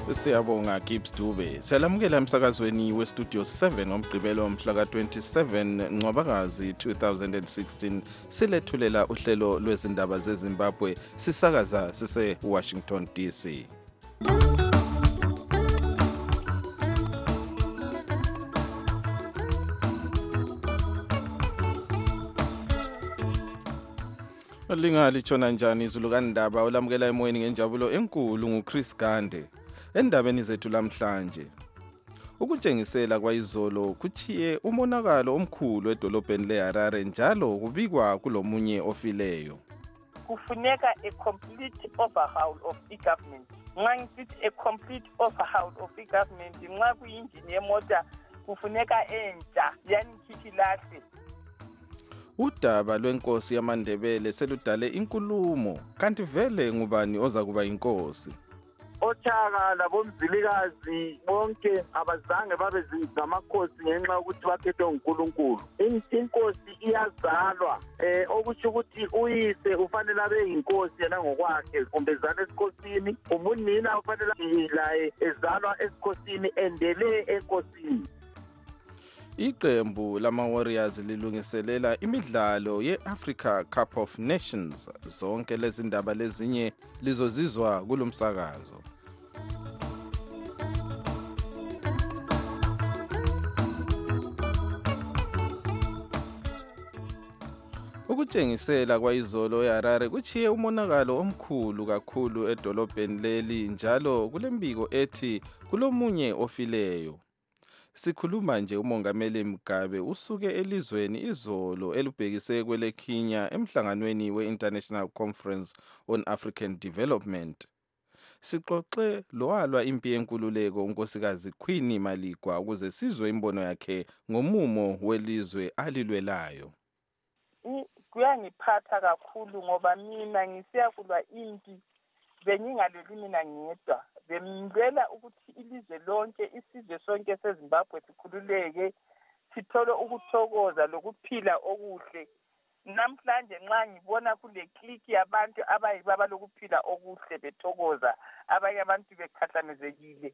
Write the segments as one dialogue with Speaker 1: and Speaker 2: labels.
Speaker 1: Siyabonga Gibbs Dube. Siyalamukela emsakazweni westudio 7 ngomgqibelo mhla ka-27 Ncwabakazi 2016. Silethulela uhlelo lwezindaba zeZimbabwe sisakaza sise Washington DC. Lingalishona njani izulu kandaba olamukela emoyeni ngenjabulo enkulu nguChris Gande. Endabeni zethu lamhlanje, ukutshengisela kwayizolo kuchiye umonakalo omkhulu edolobheni leHarare njalo kubikwa kulomunye ofileyo.
Speaker 2: Kufuneka a complete overhaul of e-government. Nxa ngisithi a complete overhaul of e-government, nxa kuyinjini yemota kufuneka entsha, yani khithi lahle.
Speaker 1: Udaba lwenkosi yamaNdebele seludale inkulumo, kanti vele ngubani oza kuba inkosi?
Speaker 3: Othaka labomzilikazi bonke abazange babe zamakhosi ngenxa ukuthi bakhethe uNkulunkulu. Inkosi iyazalwa, okusho ukuthi uyise ufanele abe yinkosi yena ngokwakhe, kumbe ezalwa esikhosini, umunina ufanele laye ezalwa esikhosini endele enkosini.
Speaker 1: Iqembu lama-Warriors lilungiselela imidlalo ye-Africa Cup of Nations. Zonke lezi ndaba lezinye lizozizwa kulomsakazo. Ukutshengisela kwayizolo eHarare kuchiye umonakalo omkhulu kakhulu edolobheni leli njalo kulembiko ethi kulomunye ofileyo. Sikhuluma nje uMongameli Mugabe usuke elizweni izolo elubhekise kweleKenya emhlanganweni we-International Conference on African Development. Sixoxe lowalwa impi yenkululeko unkosikazi Queen Maligwa ukuze sizwe imbono yakhe ngomumo welizwe alilwelayo.
Speaker 2: Kuyangiphatha kakhulu ngoba mina ngisiyakulwa impi bengingalweli mina ngedwa. Bemndlela ukuthi ilizwe lonke, isizwe sonke seZimbabwe sikhululeke, sithole ukuthokoza lokuphila okuhle. Namhlanje nxa ngibona kule click yabantu abayibaba lokuphila okuhle bethokoza, abanye abantu bekhahlamezekile,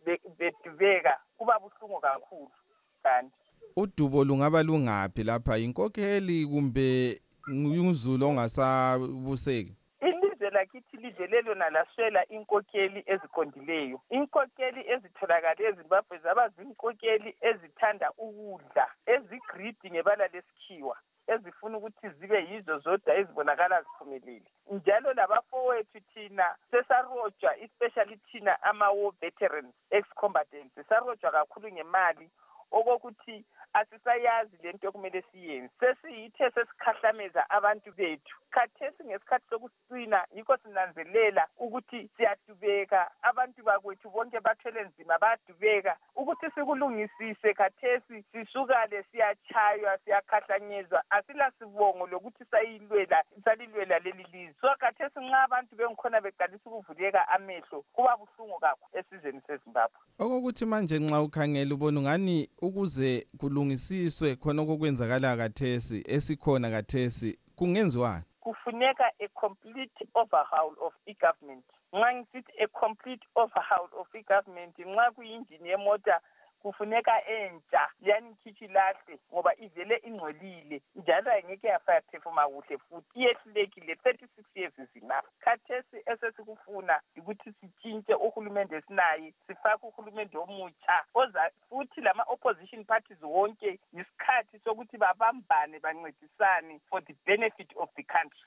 Speaker 2: bedubeka, kuba buhlungu kakhulu. Kanti
Speaker 1: udubo lungaba lungaphi lapha, inkokheli kumbe umZulu ongasabuseki?
Speaker 2: Lakithi ilizwe lelo nalaswela inkokheli eziqondileyo. Inkokheli ezitholakala eZimbabwe zaba zinkokheli ezithanda ukudla, ezigreedy ngebala lesikhiwa, ezifuna ukuthi zibe yizo zodwa ezibonakala ziphumelele. Njalo labafowethu thina sesarojwa, especially thina ama-war veterans, ex-combatants, sesarojwa kakhulu ngemali okokuthi asisayazi lento okumele siyenze. Sesiyithe sesikhahlameza abantu bethu. Khathesi ngesikhathi sokusina yikho sinanzelela ukuthi siyadubeka, abantu bakwethu bonke bathwele nzima bayadubeka, ukuthi sikulungisise khathesi sisukale siyachaywa, siyakhahlanyezwa, asilasibongo lokuthi salilwela leli lizwe. So khathesi nxa abantu bengikhona beqalisa ukuvuleka amehlo, kuba buhlungu kakhulu esizweni seZimbabwe.
Speaker 1: Okokuthi manje nxa ukhangela ubona ungani ukuze kulungisiswe khona okwenzakala khathesi esikhona khathesi kungenziwani?
Speaker 2: Kufuneka a complete overhaul of e-government. Nxa ngisithi a complete overhaul of e-government, nxa kuyinjini yemota kufuneka entsha, yani khithi lahle ngoba ivele ingcolile njalo ayingeke yaphefuma kuhle futhi iyehlulekile. 36 years is enough. Khathesi esesikufuna ukuthi sitshintshe uhulumende esinaye, sifake uhulumende omutsha oza futhi lama-opposition parties wonke isikhathi sokuthi babambane bancedisane for the benefit of the country.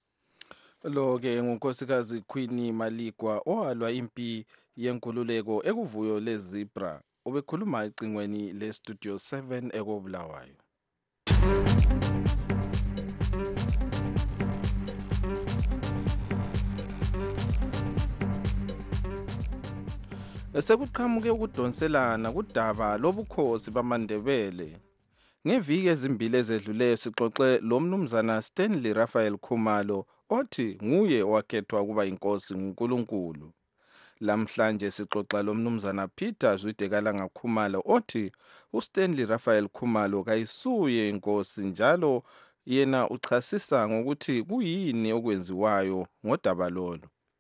Speaker 1: Lo-ke ngunkosikazi Queen Maligwa owalwa impi yenkululeko ekuvuyo leZebra. Ubekhuluma ecingweni lestudio 7 ekobulawayo. Sekuqhamuke ukudonselana kudaba lobukhosi bamaNdebele. Ngeviki ezimbili ezedluleyo sixoxe lo mnumzana Stanley Raphael Khumalo othi nguye owakhethwa ukuba inkosi nguNkulunkulu. Lamhlanje sixoxa lo mnumzana Peter Zwidekalanga Khumalo othi uStanley Raphael Khumalo kayisuye inkosi njalo yena uchasisa ngokuthi kuyini okwenziwayo ngodaba lolu.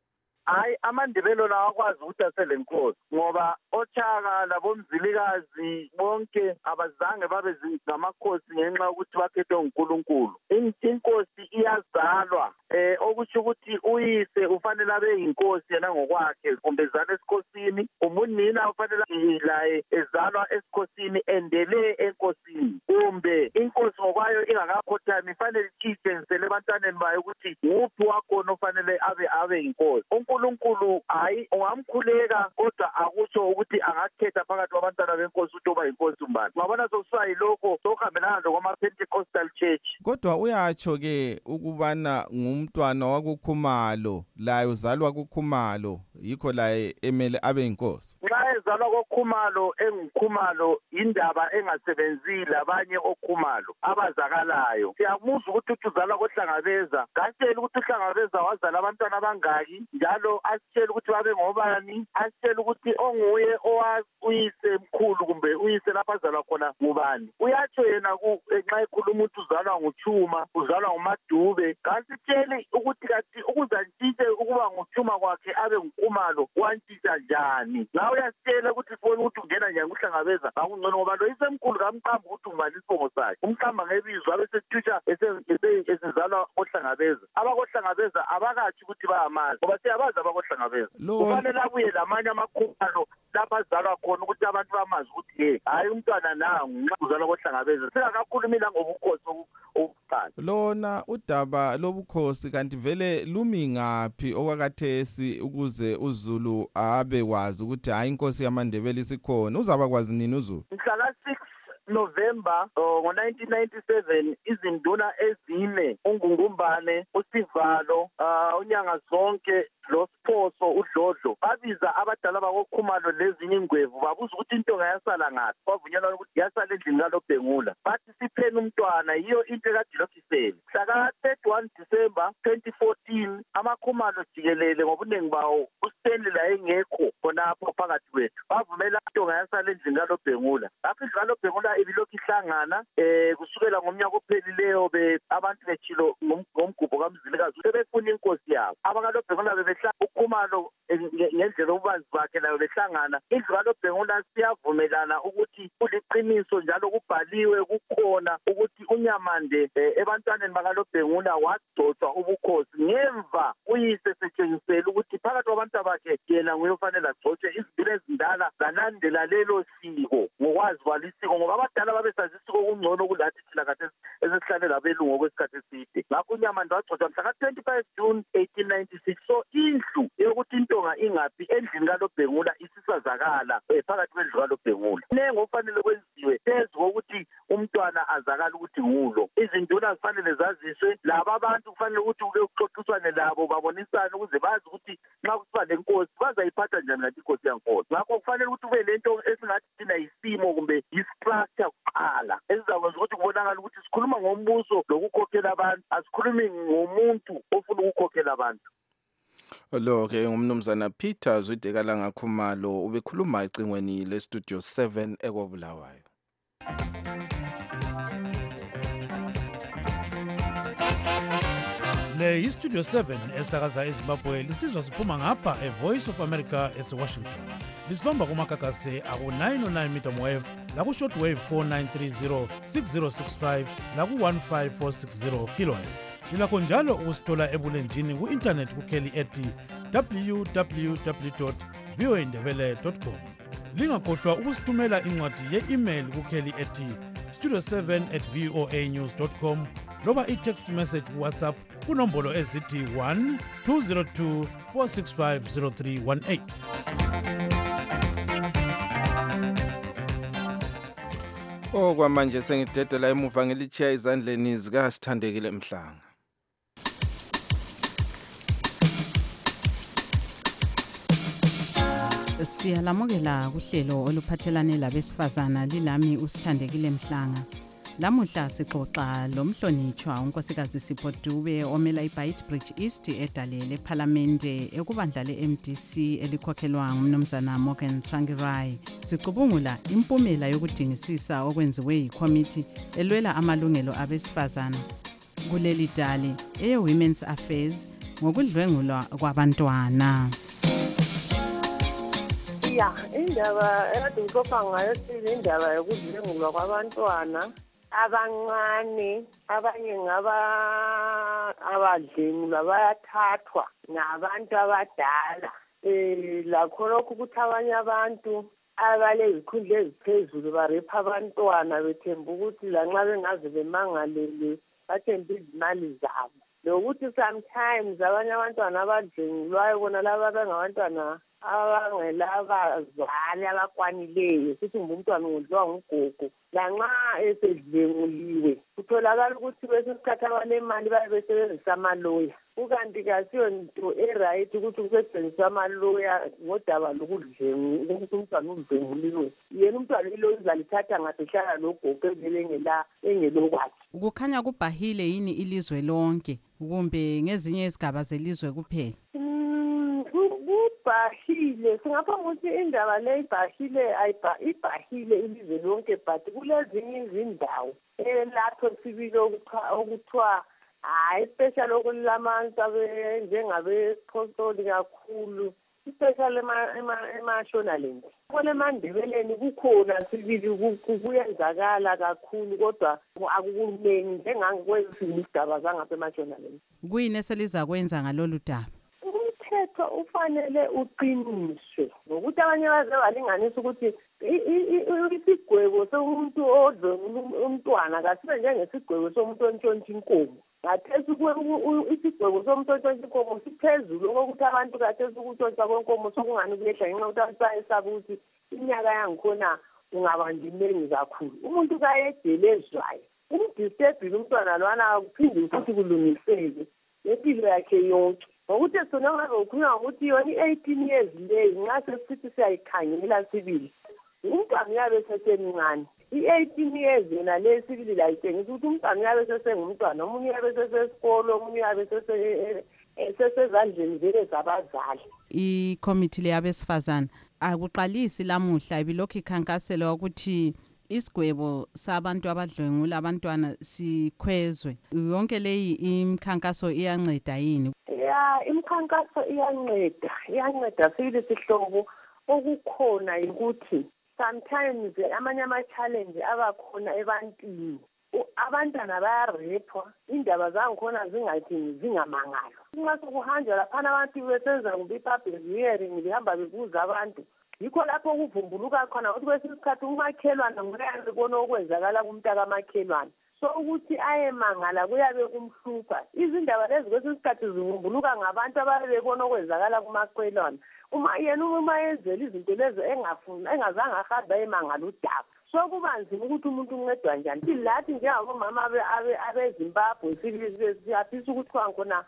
Speaker 3: hayi amandebelo lawo akwazi ukuthi asele inkosi ngoba oChaka labomzilikazi bonke abazange babe ngamakhosi ngenxa yokuthi bakhethwe uNkulunkulu. Inkosi iyazalwa okusho ukuthi uyise ufanele abe yinkosi yena ngokwakhe kumbe ezalwa esikhosini, umunina ufanele laye ezalwa esikhosini endele enkosini, kumbe inkosi ngokwayo ingakakhothami ifanele itshengisele ebantwaneni bayo ukuthi nguphi wakhona ofanele abe yinkosi. uNkulunkulu hayi ungamkhuleka kodwa akusho ukuthi angakhetha phakathi kwabantwana benkosi ukuthi oba yinkosi umbani. Ngabona sokusiwa yilokho sokuhambelana lokwama-Pentecostal Church.
Speaker 1: Kodwa uyatsho-ke ukubana ngumntwana wakuKhumalo, laye uzalwa kuKhumalo, yikho laye emele abe yinkosi.
Speaker 3: Nxa ezalwa koKhumalo enguKhumalo indaba engasebenzile abanye oKhumalo abazakalayo. Siyamuzwa ukuthi uzalwa koHlangabeza, kasitshela ukuthi uHlangabeza wazala abantwana abangaki njalo asitshela ukuthi babe ngobani, asitshela ukuthi onguye uyise mkhulu kumbe uyise lapha azalwa khona ngubani. Uyatsho yena nxa ekhuluma ukuthi uzalwa nguChuma, uzalwa nguMadube, kasitsheli ukuthi kathi ukuzantshitshe ukuba nguChuma kwakhe abe nguKhumalo wantshitsha njani. Ngawe uyasitshela ukuthi sibone ukuthi ungena njani kuHlangabeza ngakungcono ngoba lo isemkhulu kamqamba ukuthi ungubani isibongo sakhe. Umqamba ngebizo abesethusha esezalwa koHlangabeza. AbakoHlangabeza abakathi ukuthi bayamazi ngoba siyabazi abakoHlangabeza. Kufanele abuye lamanye amaKhumalo lapha azalwa khona ukuthi abantu bamazi ukuthi hayi umntwana nangu nxa uzalwa koHlangabeza. Singakakhulumi la ngobukhosi obuqala.
Speaker 1: Lona udaba lobukhosi kanti vele lumi ngaphi okwakathesi ukuze uZulu abe wazi ukuthi hayi inkosi yamaNdebele isikhona? Uzaba kwazi nini uZulu?
Speaker 3: Mhla 6 November ngo-1997 izinduna ezine uNgungumbane, uSivalo, uNyanga zonke loSiphoso uDlodlo babiza abadala bakoKhumalo lezinye ingwevu babuza ukuthi intonga yasala ngaphi. Bavunyelwa ukuthi yasala endlini kaLobhengula. Bathi sipheni umntwana, yiyo into kaDilokisele. Mhla 31 December 2014 amaKhumalo jikelele ngobuningi bawo uStanley la engekho khonapho phakathi kwethu bavumela intonga yasala endlini kaLobhengula. Lapho indlu kaLobhengula ibilokhu ihlangana kusukela ngomnyaka ophelileyo abantu betshilo ngomgubho kaMzilikazi sebefuna inkosi yabo. AbakaLobhengula uKhumalo ngendlela ububanzi bakhe layo behlangana. Indlu kaLobhengula siyavumelana ukuthi kuliqiniso njalo kubhaliwe kukhona ukuthi uNyamande ebantwaneni bakaLobhengula wagcotshwa ubukhosi ngemva uyise setshengisela ukuthi phakathi kwabantu bakhe yena nguye ofanele agcotshwe. Izinduna ezindala zalandela lelo siko ngokwazi kwalisiko ngoba abadala babesazi isiko okungcono kulathi thina kade esihlalela abelungu okwesikhathi eside. Ngakho uNyamande wagcotshwa mhla 25 June 1896. So indlu yokuthi intonga ingaphi endlini kaLobhengula isisazakala phakathi kwendlu kaLobhengula. Nengo ofanele kwenziwe phezu kokuthi umntwana azakala ukuthi ngulo. Izinduna zifanele zaziswe, laba abantu kufanele ukuthi ube uxoxiswane labo babonisane ukuze bazi ukuthi nxa kusiba lenkosi bazayiphatha njani ngathi inkosi yankosi. Ngakho kufanele ukuthi kube lento esingathi thina yisimo kumbe yistructure kuqala esizakwenza ukuthi kubonakala ukuthi sikhuluma ngombuso lokukhokhela abantu, asikhulumi ngomuntu ofuna ukukhokhela abantu.
Speaker 1: Lo-ke ngumnumzana Peter Zwidekalanga Khumalo ubekhuluma ecingweni leStudio 7 eKobulawayo.
Speaker 4: Le iStudio 7 esakaza eZimbabwe lisizwa siphuma ngapha eVoice of America eWashington. Lisibamba kumakakase aku-909 meter wave laku-shortwave 4930 6065 laku-15460 kilohertz. Lilakho njalo ukusithola ebulenjini ku-internet kukheli ethi www.voandebele.com. Lingakhohlwa ukusithumela incwadi ye-email kukheli ethi studio7@voanews.com loba i-text message WhatsApp kunombolo ezithi 1-202 465 0318.
Speaker 1: Okwamanje sengidedela emuva ngilichiya izandleni zikaSithandekile Mhlanga.
Speaker 5: Siyalamukela kuhlelo oluphathelane labesifazana lilami uSithandekile Mhlanga. Lamuhla sixoxa lomhlonitshwa unkosikazi Sipho Dube omela iBeitbridge East edalele eParliamente ekubandla leMDC elikhokhelwa ngumnumzana Morgan Tsvangirai. Sicubungula impumela yokudingisisa okwenziwe yikomiti elwela amalungelo abesifazana kuleli dali eyeWomen's Affairs ngokudlwengulwa kwabantwana.
Speaker 6: Ya, indaba ekade ngixoxa ngayo indaba yokudlwengulwa kwabantwana abancane, abanye abadlwengulwa bayathathwa nabantu abadala. Lakho lokhu ukuthi abanye abantu abalezikhundla eziphezulu barepha abantwana bethemba ukuthi lanxa bengaze bemangalele bathemba izimali zabo. Lokuthi sometimes abanye abantwana abadlwengulwayo bona laba bengabantwana abangelabazali abakwanileyo, sithi umntwana udliwa ngugogo, lanxa esedlenguliwe kutholakala ukuthi kwesinye isikhathi abalemali babe besebenzisa amaloya. Kukanti kasiyo nto eright ukuthi kusetshenziswa amaloya ngodaba lokudlwengula, ukuthi umntwana udlenguliwe. Yena umntwana iloya uzalithatha ngasehlala logogo evele engelokwakhe.
Speaker 5: Kukhanya kubhahile yini ilizwe lonke kumbe ngezinye izigaba zelizwe kuphela?
Speaker 6: Ibhahile, singapha ukuthi indaba le ibhahile ilizwe lonke, but kulezinye izindawo lapho sibili okuthiwa hayi special okulamanzi njengabe-Apostoli kakhulu, especially eMashonaland. KwaLemandebeleni kukhona sibili kuyenzakala kakhulu, kodwa akukuningi njengangekwezinye izigaba zangapha eMashonaland.
Speaker 5: Kuyini eselizakwenza ngalolu daba?
Speaker 6: Umthetho ufanele uqiniswe ngokuthi abanye baze balinganisa ukuthi isigwebo somuntu odlwengula umntwana kasibe njengesigwebo somuntu ontshontsha inkomo. Ngathesi isigwebo somuntu ontshontsha inkomo siphezulu okokuthi abantu kathesi ukuntshontsha kwenkomo sokungani kuyehla ngenxa yokuthi abantu bayesaba ukuthi iminyaka yangikhona ungabandi iningi kakhulu. Umuntu kayedelezwayo umdisebhile umntwana lwana kuphinde futhi kulungiseke impilo yakhe yonke. Ngokuthi sona ngabe ukhuluma ukuthi yona i-18 years leyi nxa sesithi siyayikhangela sibili umntwana uyabe sesemncane. I-18 years yona le sibili la itshengisa ukuthi umntwana uyabe sesengumntwana, omunye uyabe sesesikolo, omunye uyabe sesezandleni vele zabazali.
Speaker 5: Ikomiti leyabesifazana akuqalisi lamuhla ibilokhu ikhankaselwa ukuthi isigwebo sabantu abadlwengula abantwana sikhwezwe. Yonke leyi imkhankaso iyanceda yini?
Speaker 6: Ya, imkhankaso iyanceda sibili sihlobo. Okukhona ukuthi sometimes amanye ama-challenge abakhona ebantwini, abantwana bayarepwa, indaba zangikhona zingamangalwa. Nxa sokuhanjwa laphana abantu besenza kumbe i-public hearing behamba bebuza abantu, yikho lapho kuvumbuluka khona ukuthi kwesinye isikhathi umakhelwane nguyabe ebona okwenzakala kumntakamakhelwane, so ukuthi ayemangala kuyabe kumhlupha. Izindaba lezi kwesinye isikhathi zivumbuluka ngabantu ababe bebona okwenzakala kumakhelwane. Uma yenzela izinto lezi engazange ahambe ayemangala udaba, so kuba nzima ukuthi umuntu uncedwa njani. Lathi njengabomama abeZimbabwe siyafisa ukuthi khona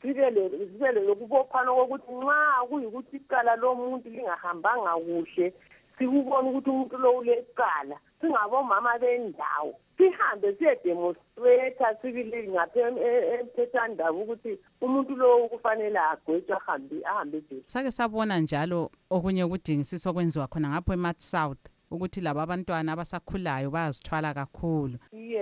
Speaker 6: sibele lokubophana kokuthi nxa kuyikuthi icala lomuntu lingahambanga kuhle, sikubona ukuthi umuntu lo ulecala, singabomama bendawo sihambe siyedemonstrata sibili ngapha emthethwandaba ukuthi umuntu lo kufanele agwetshwe ahambe ejele.
Speaker 5: Sake sabona njalo okunye ukudingisisa okwenziwa khona ngapho eMarch South ukuthi laba abantwana abasakhulayo bayazithwala kakhulu.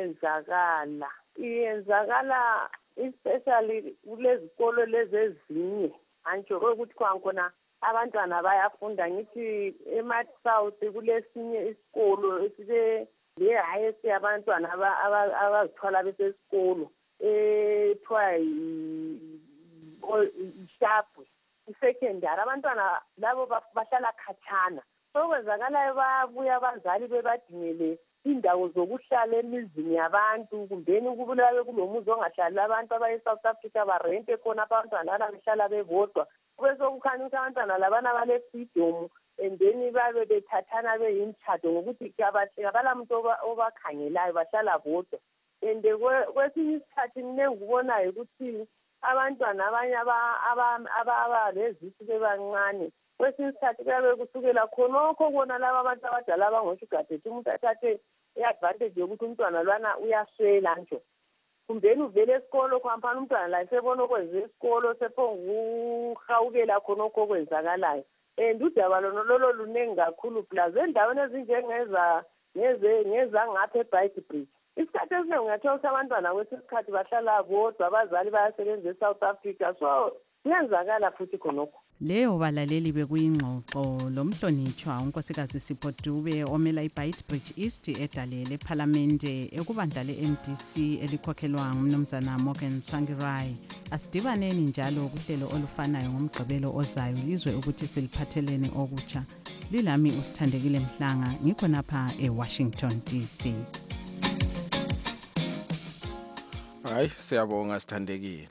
Speaker 5: Iyenzakala especially kulezikolo lezi ezinye antsho ukuthi khona abantwana bayafunda. Ngithi eMarch South kulesinye isikolo esile le-highest abantwana abazithwala besesikolo ethiwa iShapwe i-secondary. Abantwana labo bahlala khatshana, sokwenzakalayo bayabuya abazali bebadingele indawo zokuhlala emizini yabantu, kumbeni kubulawe kulomuzi ongahlali abantu abaye-South Africa barente khona abantwana laba behlala bebodwa. Kube sokukhanya ukuthi abantwana labana bale-freedom and then babe bethathana beyimtshado ngokuthi abalamuntu obakhangelayo, bahlala bodwa. And kwesinye isikhathi mina engikubonayo ukuthi abantwana abanye ababa lezisu bebancane, kwesinye isikhathi kuyabe kusukela khonokho bona laba abantu abadala abangosugadethi umuntu athathe i-advantage yokuthi umntwana lwana uyaswela nje. Kumbeni uvele esikolo kwampana umntwana la sebona okwenza esikolo sephonguhawukela khonokho okwenzakalayo. And udaba lolo lunengi kakhulu plus endaweni ezinjengeza ngapha eBaitbridge isikhathi esiningi ungathola ukuthi abantwana kwesinye isikhathi bahlala bodwa abazali bayasebenza eSouth Africa so kuyenzakala futhi khonokho.
Speaker 7: Leyo balaleli bekuyingxoxo lomhlonitshwa unkosikazi Sipho Dube omela iBeitbridge East edalele eParliamente ekubandla leMDC elikhokhelwa ngumnumzana Morgan Tsvangirai. Asidibaneni njalo kuhlelo olufanayo ngomgqibelo ozayo lizwe ukuthi siliphathelene okutsha. Lilami uSithandekile Mhlanga ngikho napha eWashington DC.
Speaker 1: Hayi siyabonga Sithandekile.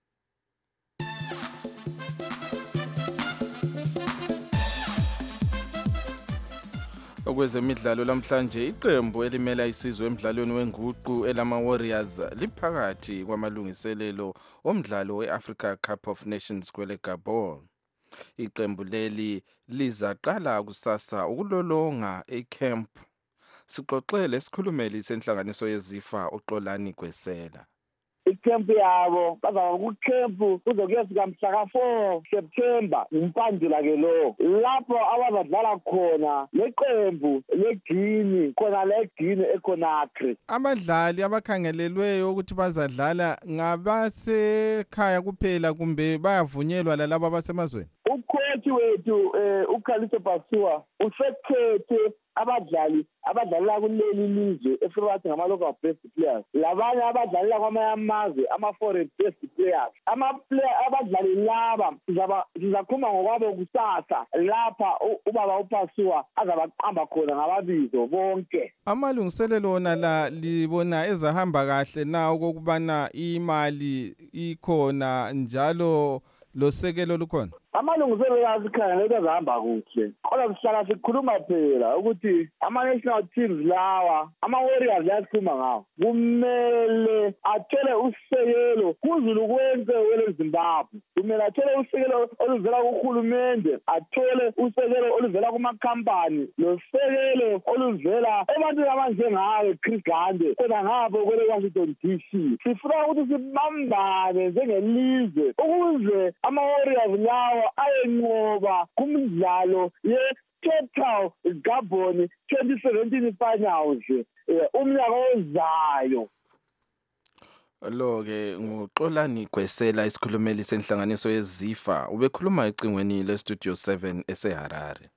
Speaker 1: Okwezemidlalo lamhlanje iqembu elimela isizwe emidlalweni wenguqu elama Warriors liphakathi kwamalungiselelo omdlalo weAfrica Cup of Nations kwele Gabon. Iqembu leli lizaqala kusasa ukulolonga eCamp. Sixoxele sikhulumeli senhlanganiso yeZIFA uXolani Gwesela.
Speaker 3: Icamp yabo bazaba kucamp kuzokuyefika mhla ka4 September umpandula ke lo lapho abazadlala khona leqembu leGuinea khona leGuinea eConakry.
Speaker 1: Abadlali abakhangelelweyo ukuthi bazadlala ngabasekhaya kuphela kumbe bayavunyelwa lalabo abasemazweni?
Speaker 3: Ucoach wethu uKhalito Basuwa usekhethe abadlalela kuleli lizwe efikathi ngama-local best players labanye abadlalela kwamanye amazwe ama-foreign best players. Abadlali laba sizakhuluma ngokwabo kusasa lapha ubaba uPasuwa azabaqamba khona ngababizo bonke.
Speaker 1: Amalungiselelo wona la libona ezahamba kahle na okubana imali ikhona njalo losekelo lukhona?
Speaker 3: Amalungiselelo asikhangele ezahamba kuhle kodwa sihlala sikhuluma phela ukuthi ama-national teams lawa ama-Warriors layakhuluma ngawo kumele athole usekelo kuzulu konke wele Zimbabwe. Kumele athole usekelo oluvela kuhulumende, athole usekelo oluvela kumakhampani, nosekelo oluvela ebantwini abanjengawe Chris Gande khona ngapho kwele Washington DC. Sifuna ukuthi sibambane njengelizwe ukuze ama-Warriors lawa ayenqoba kumidlalo ye-Total Gabon 2017 finals umnyaka ozayo.
Speaker 1: Lo-ke nguXolani Gwesela isikhulumeli senhlanganiso yeZIFA ubekhuluma ecingweni leStudio 7 eseHarare.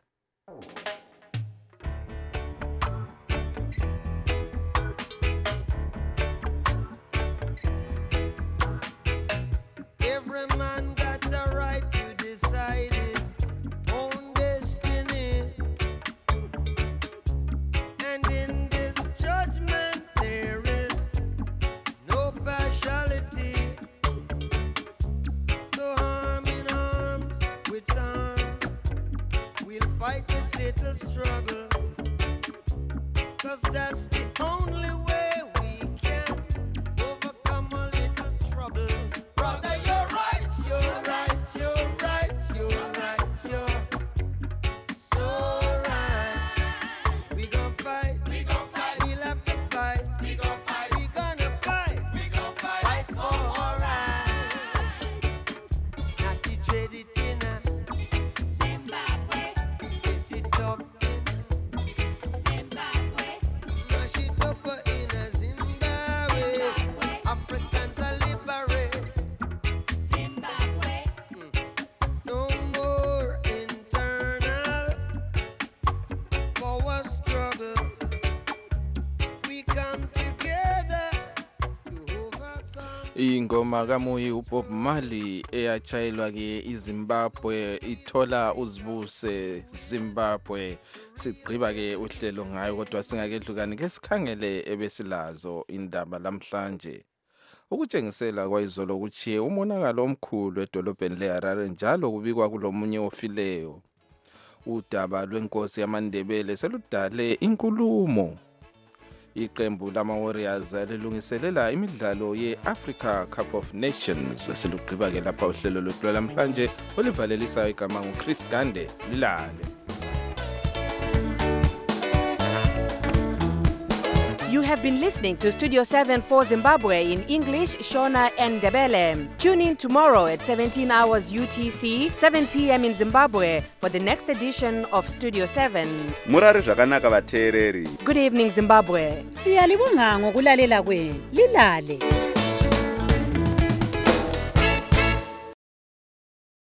Speaker 8: Struggle, 'cause that's the only way we can overcome a little trouble. Brother, you're right, you're right, you're right, you're right, you're so right. We gon' fight, we'll have to fight, we gonna fight, fight for our rights. Not to trade it in a Zimbabwe.
Speaker 1: Ingoma kaMuyi uBob Marley eyachayelwa ke iZimbabwe ithola uzibuse Zimbabwe. Sigqiba ke uhlelo ngayo kodwa singakedlukani ke sikhangele ebesilazo indaba lamhlanje. Ukutshengisela kwayizolo kuchiye umonakalo omkhulu edolobheni leHarare njalo kubikwa kulomunye ofileyo. Udaba lwenkosi yamaNdebele seludale inkulumo. Iqembu lama Warriors lilungiselela imidlalo yeAfrica Cup of Nations selugqiba ke lapha uhlelo lwethu lamhlanje olivalelisa igama nguChris Gande lilale.
Speaker 7: You
Speaker 9: have been listening to Studio 7 for Zimbabwe in English, Shona and Ndebele. Tune in tomorrow at 17 hours UTC, 7 p.m. in Zimbabwe for the next edition of Studio 7.
Speaker 10: Murari zvakanaka vateereri.
Speaker 9: Good evening, Zimbabwe.
Speaker 7: Siyalibonga ngokulalela kwenu. Lilale.